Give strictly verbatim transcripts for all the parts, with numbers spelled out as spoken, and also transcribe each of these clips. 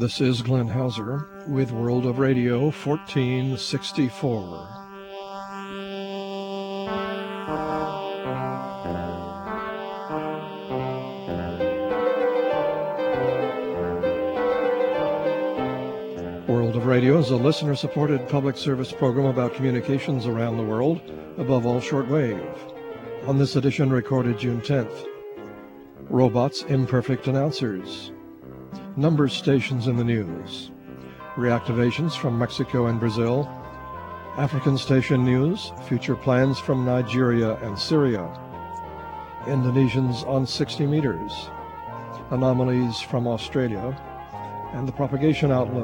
This is Glenn Hauser with World of Radio fourteen sixty-four. World of Radio is a listener-supported public service program about communications around the world, above all shortwave. On this edition, recorded June tenth, robots, imperfect announcers, number stations in the news, reactivations from Mexico and Brazil, African station news, future plans from Nigeria and Syria, Indonesians on sixty meters, anomalies from Australia, and the propagation outlook.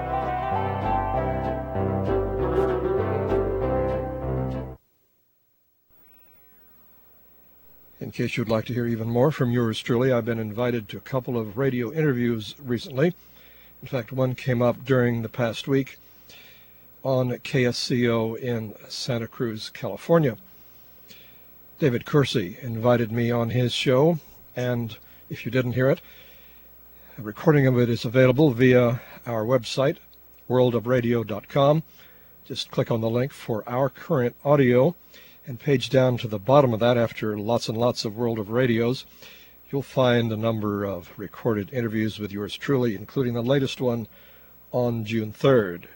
In case you'd like to hear even more from yours truly, I've been invited to a couple of radio interviews recently. In fact, one came up during the past week on K S C O in Santa Cruz, California. David Kersey invited me on his show, and if you didn't hear it, a recording of it is available via our website, world of radio dot com. Just click on the link for our current audio, and page down to the bottom of that, after lots and lots of World of Radios, you'll find a number of recorded interviews with yours truly, including the latest one on June third.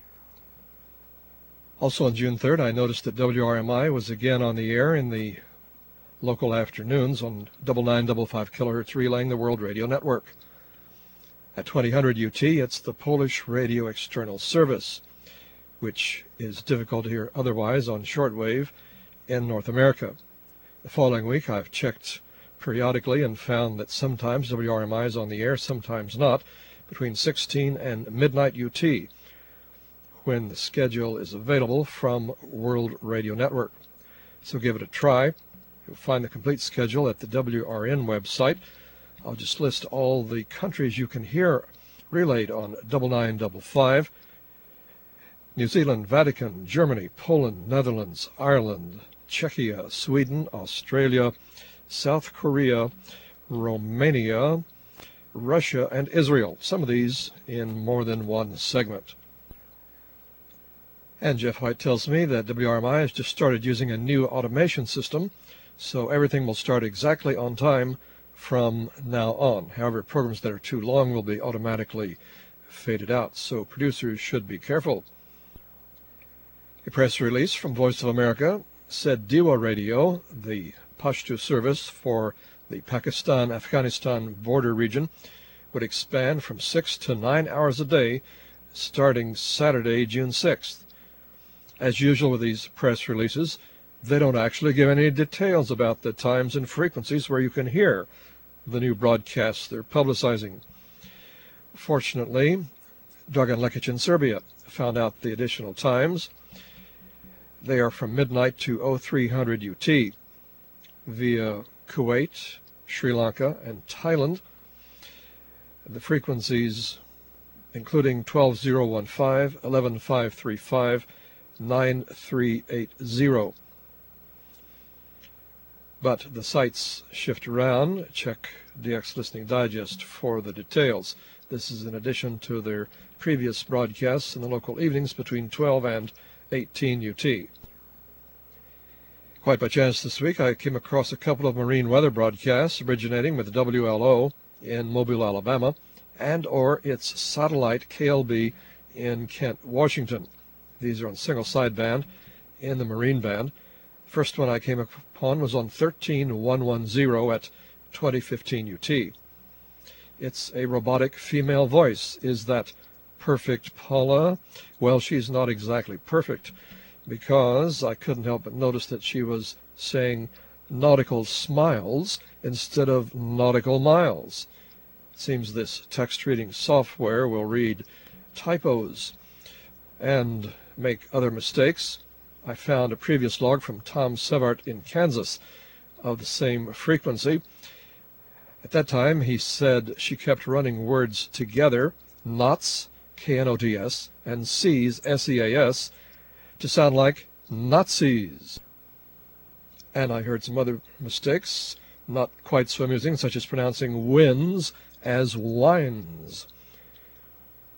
Also on June third, I noticed that W R M I was again on the air in the local afternoons on nine nine five five kilohertz, relaying the World Radio Network. At twenty hundred U T, it's the Polish Radio External Service, which is difficult to hear otherwise on shortwave in North America. The following week, I've checked periodically and found that sometimes W R M I is on the air, sometimes not, between sixteen and midnight U T, when the schedule is available from World Radio Network. So give it a try. You'll find the complete schedule at the W R N website. I'll just list all the countries you can hear relayed on nine nine five five. New Zealand, Vatican, Germany, Poland, Netherlands, Ireland, Czechia, Sweden, Australia, South Korea, Romania, Russia, and Israel. Some of these in more than one segment. And Jeff White tells me that W R M I has just started using a new automation system, so everything will start exactly on time from now on. However, programs that are too long will be automatically faded out, so producers should be careful. A press release from Voice of America said Dewa Radio, the Pashto service for the Pakistan-Afghanistan border region, would expand from six to nine hours a day starting Saturday, June sixth. As usual with these press releases, they don't actually give any details about the times and frequencies where you can hear the new broadcasts they're publicizing. Fortunately, Dragan Lekic in Serbia found out the additional times. They are from midnight to three hundred U T via Kuwait, Sri Lanka, and Thailand. The frequencies including twelve thousand fifteen, eleven thousand five hundred thirty-five, nine thousand three hundred eighty. But the sites shift around. Check D X Listening Digest for the details. This is in addition to their previous broadcasts in the local evenings between twelve and eighteen U T. Quite by chance this week, I came across a couple of marine weather broadcasts originating with W L O in Mobile, Alabama, and or its satellite K L B in Kent, Washington. These are on single sideband in the marine band. First one I came upon was on thirteen thousand one hundred ten at twenty fifteen U T. It's a robotic female voice. Is that perfect, Paula? Well, she's not exactly perfect, because I couldn't help but notice that she was saying nautical smiles instead of nautical miles. It seems this text reading software will read typos and make other mistakes. I found a previous log from Tom Sevart in Kansas of the same frequency. At that time, he said she kept running words together, knots, K N O T S, and C's, S E A S, to sound like Nazis. And I heard some other mistakes, not quite so amusing, such as pronouncing wins as wines.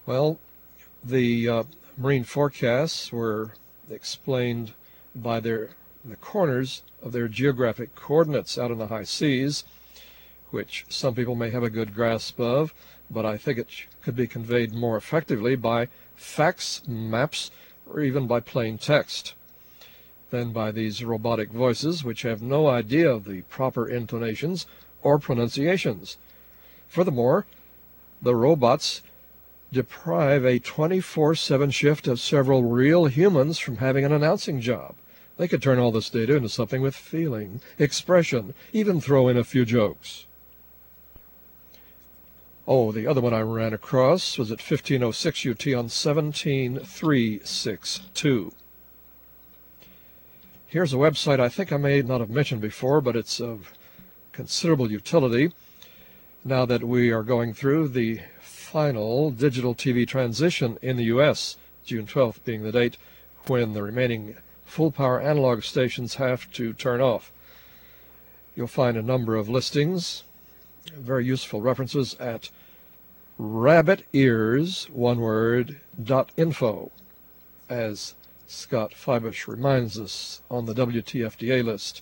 Well, the uh, marine forecasts were explained by their the corners of their geographic coordinates out in the high seas, which some people may have a good grasp of, but I think it could be conveyed more effectively by fax maps or even by plain text than by these robotic voices, which have no idea of the proper intonations or pronunciations. Furthermore, the robots deprive a twenty-four seven shift of several real humans from having an announcing job. They could turn all this data into something with feeling, expression, even throw in a few jokes. Oh, the other one I ran across was at fifteen oh six U T on seventeen three sixty-two. Here's a website I think I may not have mentioned before, but it's of considerable utility now that we are going through the final digital T V transition in the U S, June twelfth being the date when the remaining full-power analog stations have to turn off. You'll find a number of listings, very useful references at rabbit ears, one word, dot info, as Scott Fibush reminds us on the W T F D A list.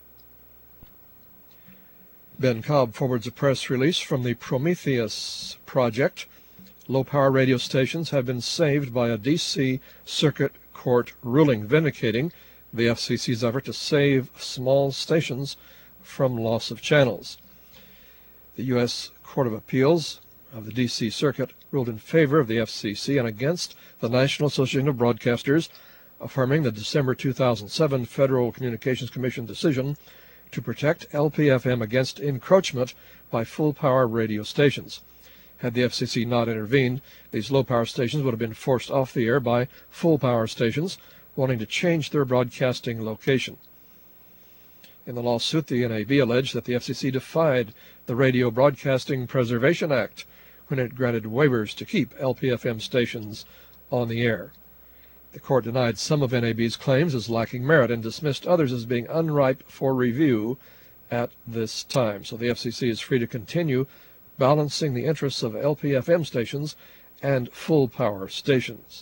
Ben Cobb forwards a press release from the Prometheus project. Low-power radio stations have been saved by a D C Circuit Court ruling vindicating the F C C's effort to save small stations from loss of channels. The U S Court of Appeals of the D C Circuit ruled in favor of the F C C and against the National Association of Broadcasters, affirming the December two thousand seven Federal Communications Commission decision to protect L P F M against encroachment by full-power radio stations. Had the F C C not intervened, these low-power stations would have been forced off the air by full-power stations wanting to change their broadcasting location. In the lawsuit, the N A B alleged that the F C C defied the Radio Broadcasting Preservation Act when it granted waivers to keep L P F M stations on the air. The court denied some of N A B's claims as lacking merit and dismissed others as being unripe for review at this time. So the F C C is free to continue balancing the interests of L P F M stations and full-power stations.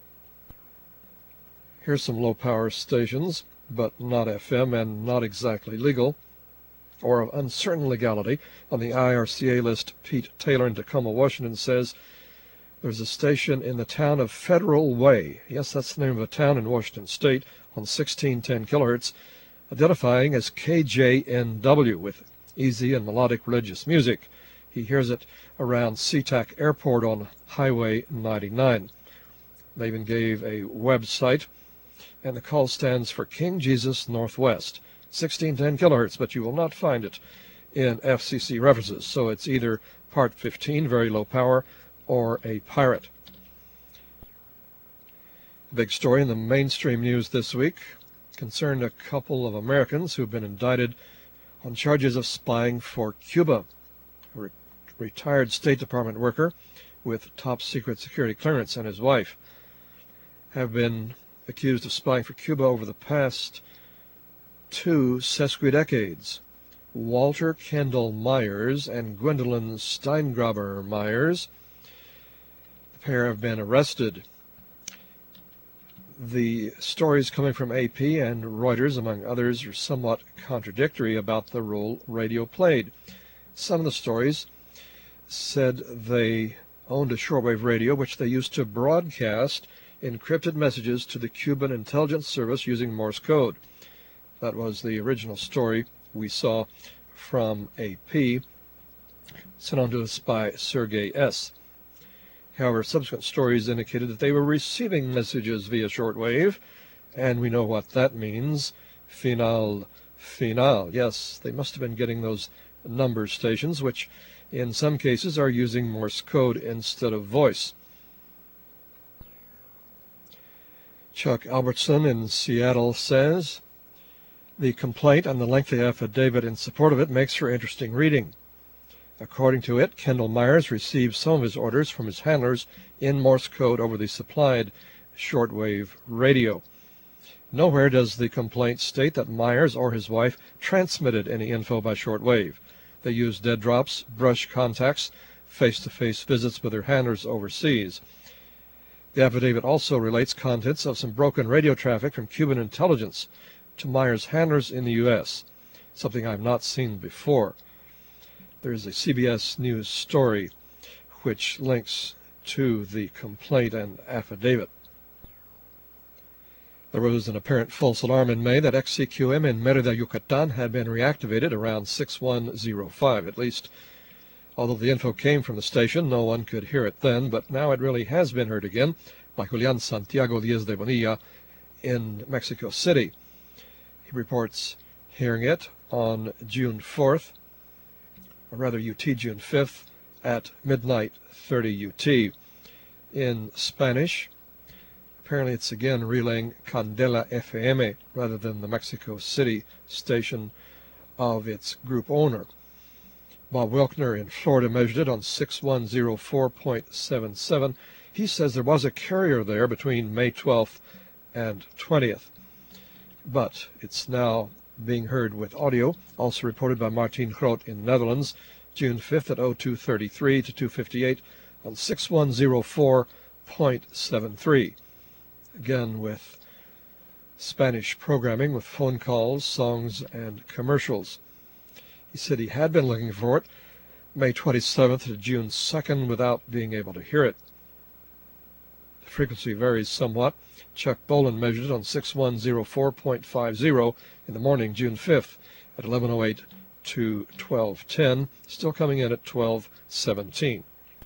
Here's some low-power stations, but not F M and not exactly legal, or of uncertain legality. On the I R C A list, Pete Taylor in Tacoma, Washington says there's a station in the town of Federal Way. Yes, that's the name of a town in Washington State on sixteen ten kilohertz, identifying as K J N W with easy and melodic religious music. He hears it around SeaTac Airport on Highway ninety-nine. They even gave a website, and the call stands for King Jesus Northwest, sixteen ten kilohertz, but you will not find it in F C C references. So it's either Part fifteen, very low power, or a pirate. Big story in the mainstream news this week concerned a couple of Americans who've been indicted on charges of spying for Cuba. A re- retired State Department worker with top secret security clearance and his wife have been accused of spying for Cuba over the past two sesquidecades. Walter Kendall Myers and Gwendolyn Steingraber Myers, the pair have been arrested. The stories coming from A P and Reuters, among others, are somewhat contradictory about the role radio played. Some of the stories said they owned a shortwave radio which they used to broadcast encrypted messages to the Cuban intelligence service using Morse code. That was the original story we saw from A P, sent on to us by Sergey S. However, subsequent stories indicated that they were receiving messages via shortwave, and we know what that means. Final, final. Yes, they must have been getting those number stations, which in some cases are using Morse code instead of voice. Chuck Albertson in Seattle says, the complaint and the lengthy affidavit in support of it makes for interesting reading. According to it, Kendall Myers received some of his orders from his handlers in Morse code over the supplied shortwave radio. Nowhere does the complaint state that Myers or his wife transmitted any info by shortwave. They used dead drops, brush contacts, face-to-face visits with her handlers overseas. The affidavit also relates contents of some broken radio traffic from Cuban intelligence to Meyer's handlers in the U S, something I've not seen before. There is a C B S News story which links to the complaint and affidavit. There was an apparent false alarm in May that X C Q M in Merida, Yucatan had been reactivated around six one oh five. At least, although the info came from the station, no one could hear it then, but now it really has been heard again by Julian Santiago Diaz de Bonilla in Mexico City. He reports hearing it on June fourth, or rather U T June fifth, at midnight thirty U T. In Spanish, apparently it's again relaying Candela F M rather than the Mexico City station of its group owner. Bob Wilkner in Florida measured it on six one oh four point seven seven. He says there was a carrier there between May twelfth and twentieth, but it's now being heard with audio, also reported by Martin Groot in Netherlands, June fifth at oh two thirty-three to two fifty-eight on six one oh four point seven three. Again with Spanish programming with phone calls, songs, and commercials. He said he had been looking for it May twenty-seventh to June second without being able to hear it. The frequency varies somewhat. Chuck Boland measured it on six one oh four point five oh in the morning, June fifth at eleven oh eight to twelve ten, still coming in at twelve seventeen.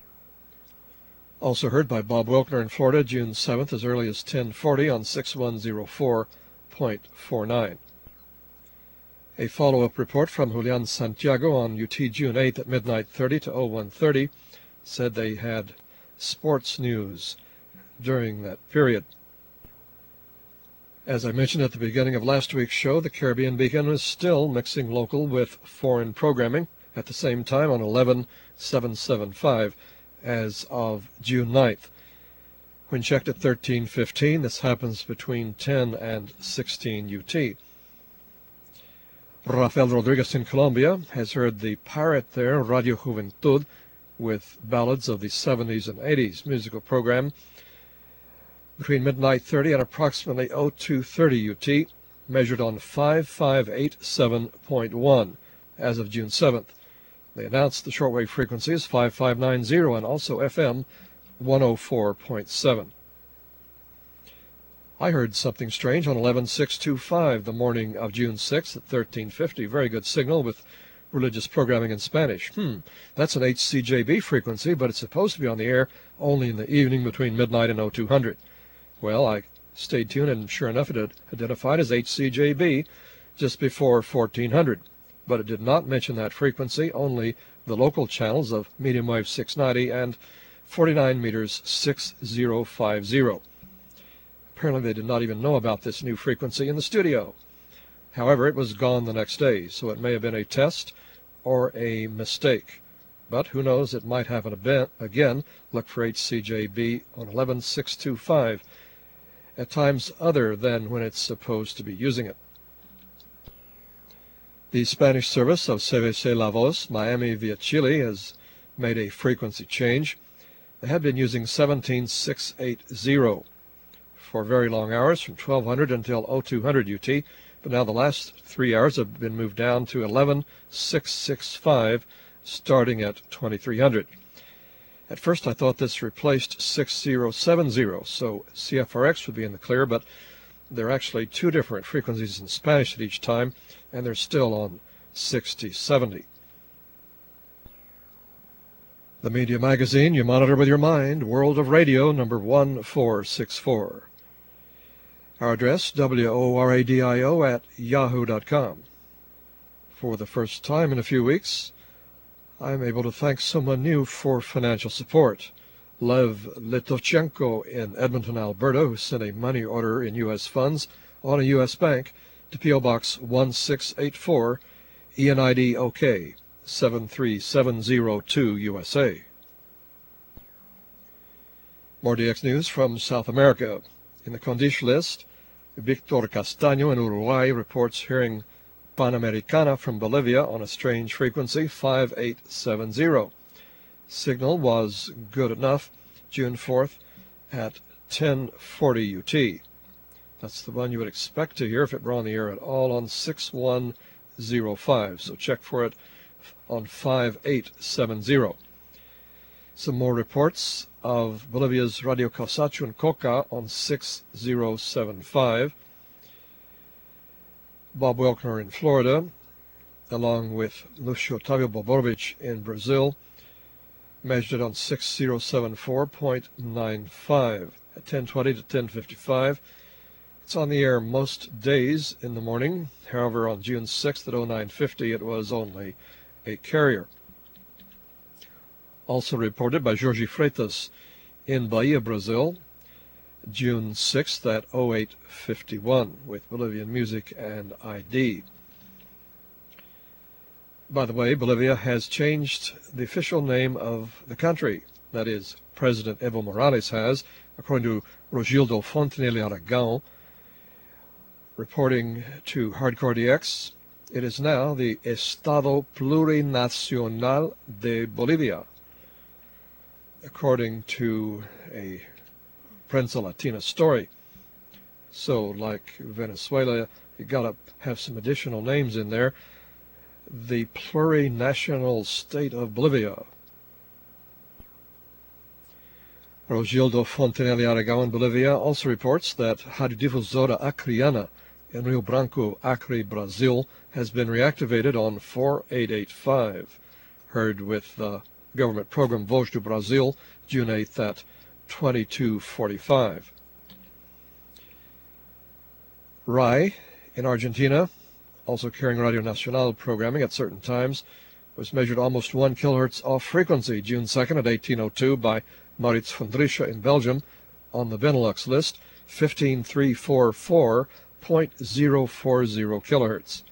Also heard by Bob Wilkner in Florida, June seventh as early as ten forty on six one oh four point four nine. A follow-up report from Julian Santiago on U T June eighth at midnight thirty to oh one thirty said they had sports news during that period. As I mentioned at the beginning of last week's show, the Caribbean Beacon is still mixing local with foreign programming at the same time on eleven seven seventy-five as of June ninth. When checked at thirteen fifteen, this happens between ten and sixteen U T. Rafael Rodriguez in Colombia has heard the pirate there, Radio Juventud, with ballads of the seventies and eighties musical program between midnight thirty and approximately oh two thirty U T, measured on five five eight seven point one as of June seventh. They announced the shortwave frequency is five five nine zero and also F M one oh four point seven. I heard something strange on eleven six twenty-five the morning of June sixth at thirteen fifty. Very good signal with religious programming in Spanish. Hmm, that's an H C J B frequency, but it's supposed to be on the air only in the evening between midnight and oh two hundred. Well, I stayed tuned, and sure enough, it had identified as H C J B just before fourteen hundred. But it did not mention that frequency, only the local channels of medium wave six ninety and forty-nine meters six oh five oh. Apparently they did not even know about this new frequency in the studio. However, it was gone the next day, so it may have been a test or a mistake. But who knows, it might happen again. Look for H C J B on eleven six twenty-five at times other than when it's supposed to be using it. The Spanish service of C V C La Voz, Miami via Chile, has made a frequency change. They had been using seventeen six eighty for very long hours from twelve hundred until oh two hundred U T, but now the last three hours have been moved down to eleven six sixty-five starting at twenty-three hundred. At first I thought this replaced six oh seven oh, so C F R X would be in the clear, but there are actually two different frequencies in Spanish at each time, and they're still on sixty seventy. The media magazine you monitor with your mind, World of Radio, number one four six four. Our address, W O R A D I O at yahoo dot com. For the first time in a few weeks, I'm able to thank someone new for financial support. Lev Litovchenko in Edmonton, Alberta, who sent a money order in U S funds on a U S bank to P O Box one six eight four, E N I D OK, seven three seven zero two U S A. More D X news from South America. In the Condish list, Victor Castaño in Uruguay reports hearing Panamericana from Bolivia on a strange frequency, five eight seven zero. signal was good enough June fourth at ten forty U T. That's the one you would expect to hear if it were on the air at all on six one zero five. So check for it on five eight seven zero. Some more reports of Bolivia's Radio Causacho in Coca on six zero seven five. Bob Welkner in Florida, along with Lucio Otavio Boborovich in Brazil, measured on six zero seven four point nine five at ten twenty to ten fifty-five. It's on the air most days in the morning. However, on June sixth at oh nine fifty, it was only a carrier. Also reported by Jorge Freitas in Bahia, Brazil, June sixth at oh eight fifty-one with Bolivian music and I D. By the way, Bolivia has changed the official name of the country. That is, President Evo Morales has, according to Rogildo Fontenelle Aragão, reporting to Hardcore D X. It is now the Estado Plurinacional de Bolivia, according to a Prensa Latina story. So, like Venezuela, you gotta have some additional names in there. The plurinational state of Bolivia. Rogildo Fontenelle Aragão in Bolivia also reports that Rádio Difusora Acreana in Rio Branco, Acre, Brazil, has been reactivated on four eight eight five, heard with the government program Voz do Brasil, June eighth at twenty-two forty-five. R A I in Argentina, also carrying Radio Nacional programming at certain times, was measured almost one kilohertz off frequency June second at eighteen oh two by Maurits van Drische in Belgium on the Benelux list, fifteen three forty-four point zero four zero kilohertz.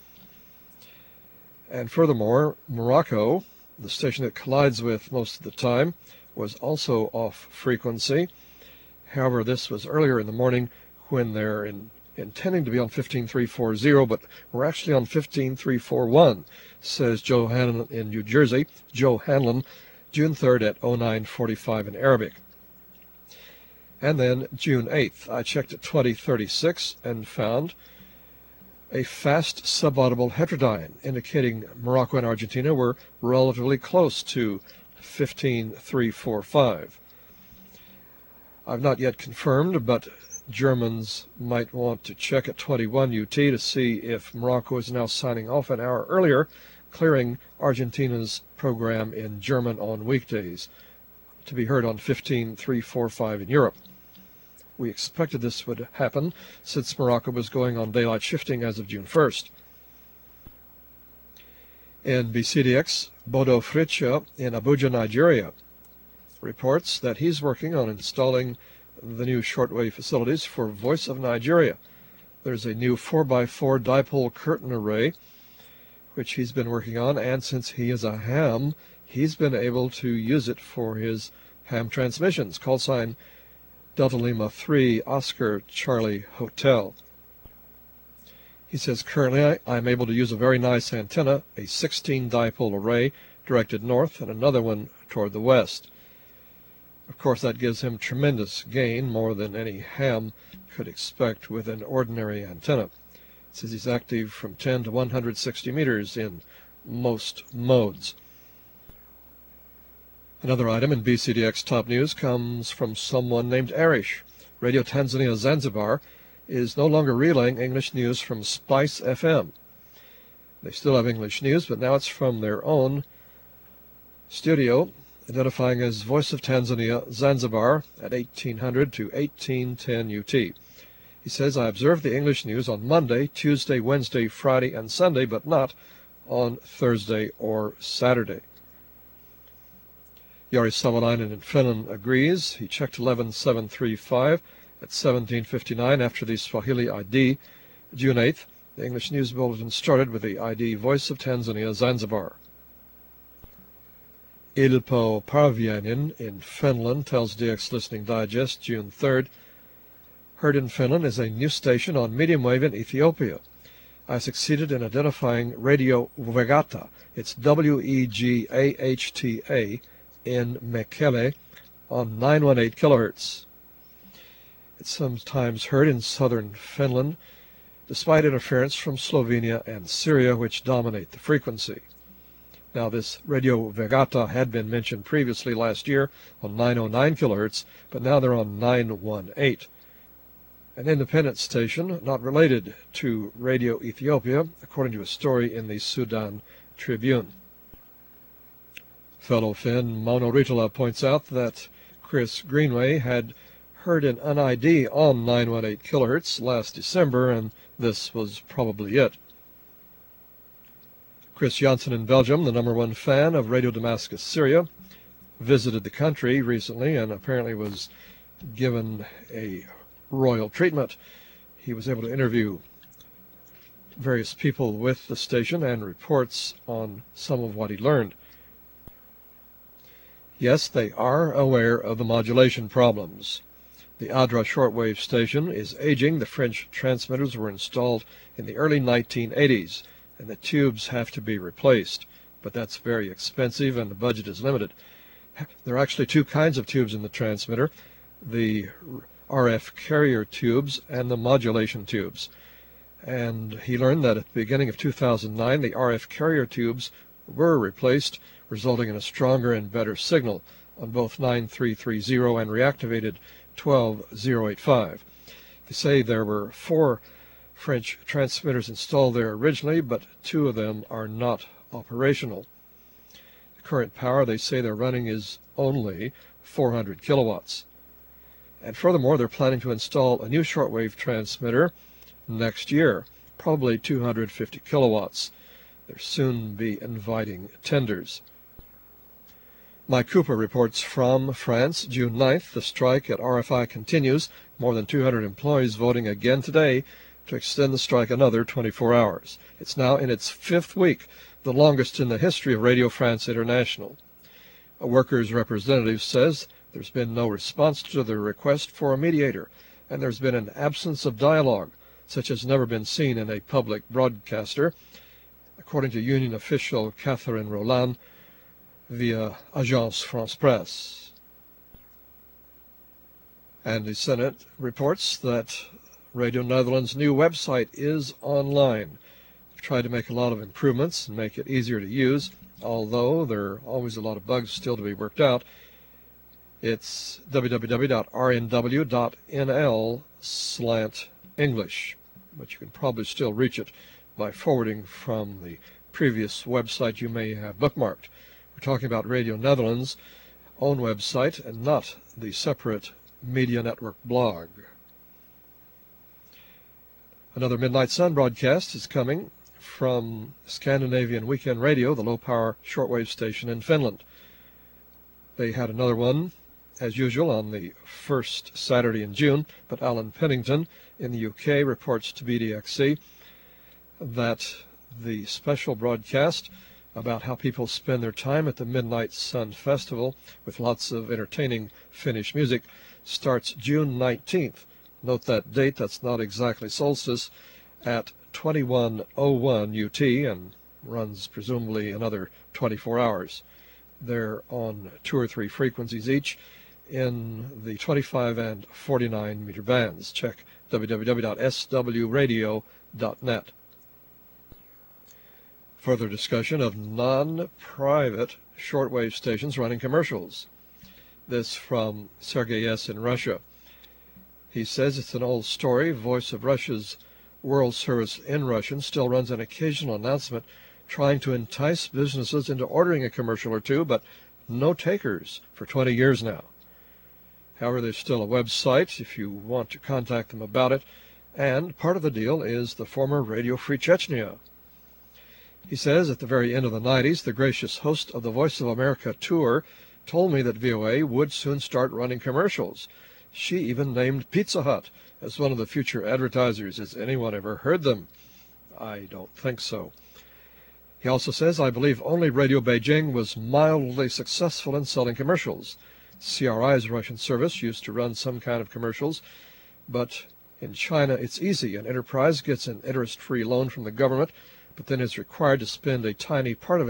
And furthermore, Morocco, the station that collides with most of the time, was also off frequency. However, this was earlier in the morning when they're in, intending to be on fifteen three forty, but we're actually on fifteen three forty-one, says Joe Hanlon in New Jersey. Joe Hanlon, June third at oh nine forty-five in Arabic. And then June eighth, I checked at twenty thirty-six and found a fast subaudible heterodyne, indicating Morocco and Argentina were relatively close to fifteen three forty-five. I've not yet confirmed, but Germans might want to check at twenty-one U T to see if Morocco is now signing off an hour earlier, clearing Argentina's program in German on weekdays, to be heard on fifteen three forty-five in Europe. We expected this would happen since Morocco was going on daylight shifting as of June first. In B C D X, Bodo Fritzsche in Abuja, Nigeria, reports that he's working on installing the new shortwave facilities for Voice of Nigeria. There's a new four by four dipole curtain array, which he's been working on, and since he is a ham, he's been able to use it for his ham transmissions. Call sign Delta Lima three Oscar Charlie Hotel. He says, currently I'm able to use a very nice antenna, a sixteen dipole array directed north and another one toward the west. Of course, that gives him tremendous gain, more than any ham could expect with an ordinary antenna. It says he's active from ten to one hundred sixty meters in most modes. Another item in B C D X Top News comes from someone named Arish. Radio Tanzania Zanzibar is no longer relaying English news from Spice F M. They still have English news, but now it's from their own studio, identifying as Voice of Tanzania Zanzibar at eighteen hundred to eighteen ten U T. He says, I observed the English news on Monday, Tuesday, Wednesday, Friday, and Sunday, but not on Thursday or Saturday. Jari Savalainen in Finland agrees. He checked eleven seven thirty-five at seventeen fifty-nine after the Swahili I D. June eighth, the English News Bulletin started with the I D Voice of Tanzania Zanzibar. Ilpo Parviainen in Finland tells D X Listening Digest, June third, heard in Finland is a new station on medium wave in Ethiopia. I succeeded in identifying Radio Wegata. It's W E G A H T A in Mekelle on nine one eight kilohertz. It's sometimes heard in southern Finland, despite interference from Slovenia and Syria, which dominate the frequency. Now, this Radio Vegata had been mentioned previously last year on nine oh nine kilohertz, but now they're on nine one eight. An independent station not related to Radio Ethiopia, according to a story in the Sudan Tribune. Fellow Finn Mauno Ritola points out that Chris Greenway had heard an N I D on nine one eight kilohertz last December, and this was probably it. Chris Janssen in Belgium, the number one fan of Radio Damascus Syria, visited the country recently and apparently was given a royal treatment. He was able to interview various people with the station and reports on some of what he learned. Yes, they are aware of the modulation problems. The Adra shortwave station is aging. The French transmitters were installed in the early nineteen eighties, and the tubes have to be replaced, but that's very expensive and the budget is limited. There are actually two kinds of tubes in the transmitter, the R F carrier tubes and the modulation tubes. And he learned that at the beginning of two thousand nine, the R F carrier tubes were replaced, resulting in a stronger and better signal on both nine three three zero and reactivated twelve zero eight five. They say there were four French transmitters installed there originally, but two of them are not operational. The current power they say they're running is only four hundred kilowatts. And furthermore, they're planning to install a new shortwave transmitter next year, probably two hundred fifty kilowatts. They'll soon be inviting tenders. Mike Cooper reports from France, June ninth. The strike at R F I continues. More than two hundred employees voting again today to extend the strike another twenty-four hours. It's now in its fifth week, the longest in the history of Radio France International. A workers' representative says there's been no response to the request for a mediator, and there's been an absence of dialogue, such as never been seen in a public broadcaster, according to union official Catherine Roland via Agence France Presse. And the Senate reports that Radio Netherlands' new website is online. They've tried to make a lot of improvements and make it easier to use, although there are always a lot of bugs still to be worked out. It's w w w dot r n w dot n l slant English, but you can probably still reach it by forwarding from the previous website you may have bookmarked. We're talking about Radio Netherlands' own website and not the separate Media Network blog. Another Midnight Sun broadcast is coming from Scandinavian Weekend Radio, the low-power shortwave station in Finland. They had another one, as usual, on the first Saturday in June, but Alan Pennington in the U K reports to B D X C that the special broadcast about how people spend their time at the Midnight Sun Festival with lots of entertaining Finnish music starts June nineteenth. Note that date, that's not exactly solstice, at twenty-one oh one U T and runs presumably another twenty-four hours. They're on two or three frequencies each in the twenty-five and forty-nine meter bands. Check w w w dot s w radio dot net. Further discussion of non-private shortwave stations running commercials. This from Sergei S. in Russia. He says it's an old story. Voice of Russia's World Service in Russian still runs an occasional announcement trying to entice businesses into ordering a commercial or two, but no takers for twenty years now. However, there's still a website if you want to contact them about it, and part of the deal is the former Radio Free Chechnya. He says at the very end of the nineties, the gracious host of the Voice of America tour told me that V O A would soon start running commercials. She even named Pizza Hut as one of the future advertisers. Has anyone ever heard them? I don't think so. He also says, I believe only Radio Beijing was mildly successful in selling commercials. C R I's Russian service used to run some kind of commercials, but in China it's easy. An enterprise gets an interest-free loan from the government, but then is required to spend a tiny part of it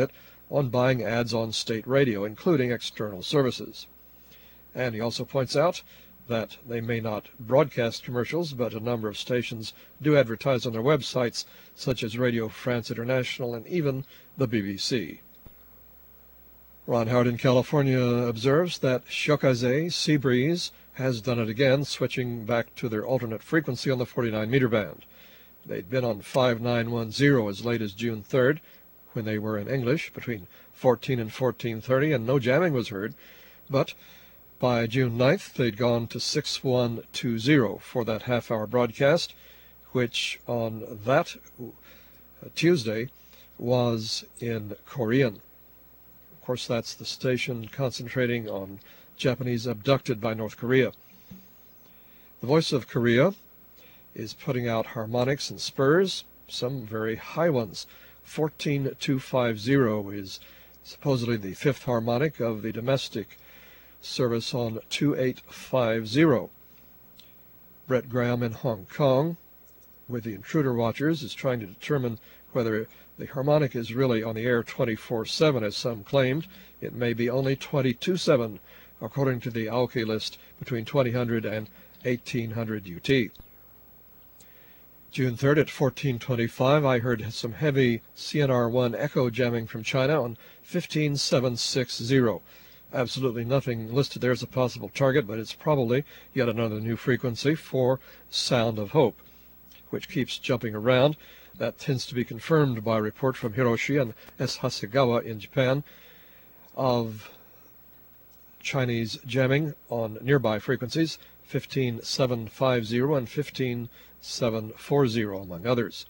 on buying ads on state radio, including external services. And he also points out that they may not broadcast commercials, but a number of stations do advertise on their websites, such as Radio France International and even the B B C. Ron Howard in California observes that Shokazay Seabreeze has done it again, switching back to their alternate frequency on the forty-nine meter band. They'd been on five nine one zero as late as June third, when they were in English, between fourteen and fourteen thirty, and no jamming was heard, but by June ninth, they'd gone to six one two zero for that half-hour broadcast, which on that Tuesday was in Korean. Of course, that's the station concentrating on Japanese abducted by North Korea. The Voice of Korea is putting out harmonics and spurs, some very high ones. fourteen two fifty is supposedly the fifth harmonic of the domestic service on two eight five zero. Brett Graham in Hong Kong, with the Intruder Watchers, is trying to determine whether the harmonic is really on the air twenty-four seven, as some claimed. It may be only twenty-two seven, according to the Aoki list, between twenty hundred and eighteen hundred U T. June third at fourteen twenty-five, I heard some heavy C N R one echo jamming from China on fifteen seven sixty. Absolutely nothing listed there as a possible target, but it's probably yet another new frequency for Sound of Hope, which keeps jumping around. That tends to be confirmed by a report from Hiroshi and S. Hasegawa in Japan of Chinese jamming on nearby frequencies, fifteen seven fifty and fifteen seven forty, among others.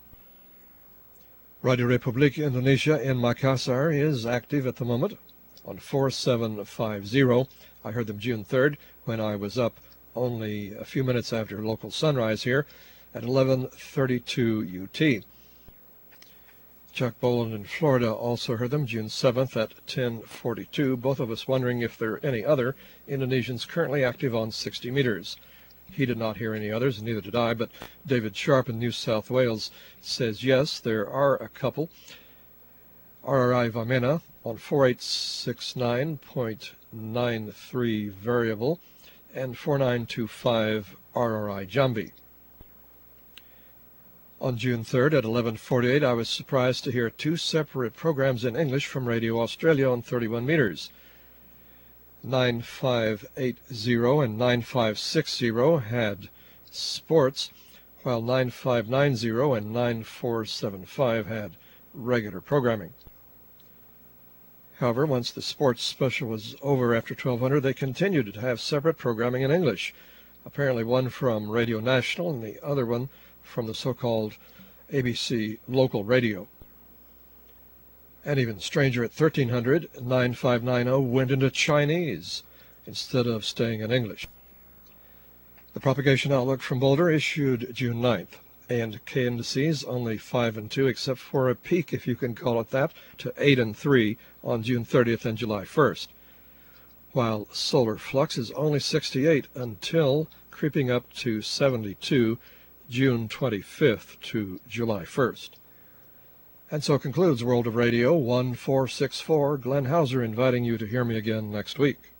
Radio Republik Indonesia in Makassar is active at the moment on four seven fifty. I heard them June third when I was up only a few minutes after local sunrise here at eleven thirty-two U T. Chuck Boland in Florida also heard them June seventh at ten forty-two, both of us wondering if there are any other Indonesians currently active on sixty meters. He did not hear any others, and neither did I, but David Sharp in New South Wales says yes, there are a couple. R R I Vamena on four eight six nine point nine three variable and four nine two five R R I Jambi. On June third at eleven forty-eight, I was surprised to hear two separate programs in English from Radio Australia on thirty-one meters. nine five eight zero and nine five six zero had sports, while nine five nine zero and nine four seven five had regular programming. However, once the sports special was over after twelve hundred, they continued to have separate programming in English, apparently one from Radio National and the other one from the so-called A B C local radio. And even stranger, at thirteen hundred, nine five nine zero went into Chinese instead of staying in English. The propagation outlook from Boulder issued June ninth. A and K indices only five and two, except for a peak, if you can call it that, to eight and three on June thirtieth and July first, while solar flux is only sixty-eight until creeping up to seventy-two June twenty-fifth to July first. And so concludes World of Radio one four six four. Glenn Hauser inviting you to hear me again next week.